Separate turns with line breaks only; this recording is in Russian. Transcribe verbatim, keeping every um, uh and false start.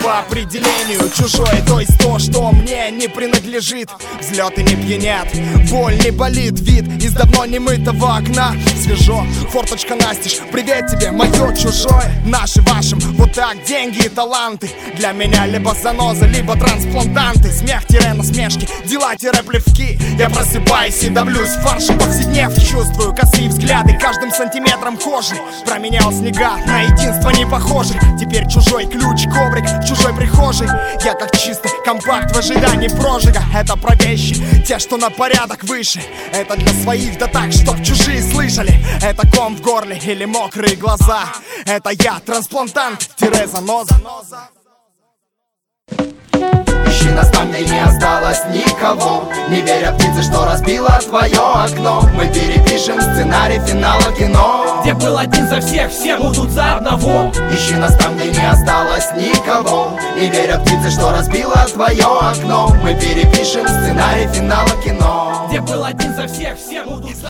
по определению чужое, то есть то, что мне не принадлежит. Взлеты не пьянят, боль не болит, вид из давно немытого окна свежо, форточка настежь, привет тебе, мое чужое. Наши вашим, вот так деньги и таланты для меня либо заноза, либо трансплантанты. Смех-насмешки, дела-плевки. Я просыпаюсь и давлюсь в фарше повседнев. Чувствую косые взгляды каждым сантиметром кожи. Променял снега на единство не похожих. Теперь чужой ключ, коврик в чужой прихожей. Я как чистый компакт в ожидании прожига. Это про вещи, те, что на порядок выше. Это для своих, да так, чтоб чужие слышали. Это ком в горле или мокрые глаза. Это я, трансплантант-заноза.
Ищи нас там, где не осталось никого. Не веря птице, что разбила твое окно. Мы перепишем сценарий финала кино,
где был один за всех, все будут за одного.
Ищи нас там, где не осталось никого. Не веря птице, что разбила твое окно. Мы перепишем сценарий финала кино,
где был один за всех, все будут за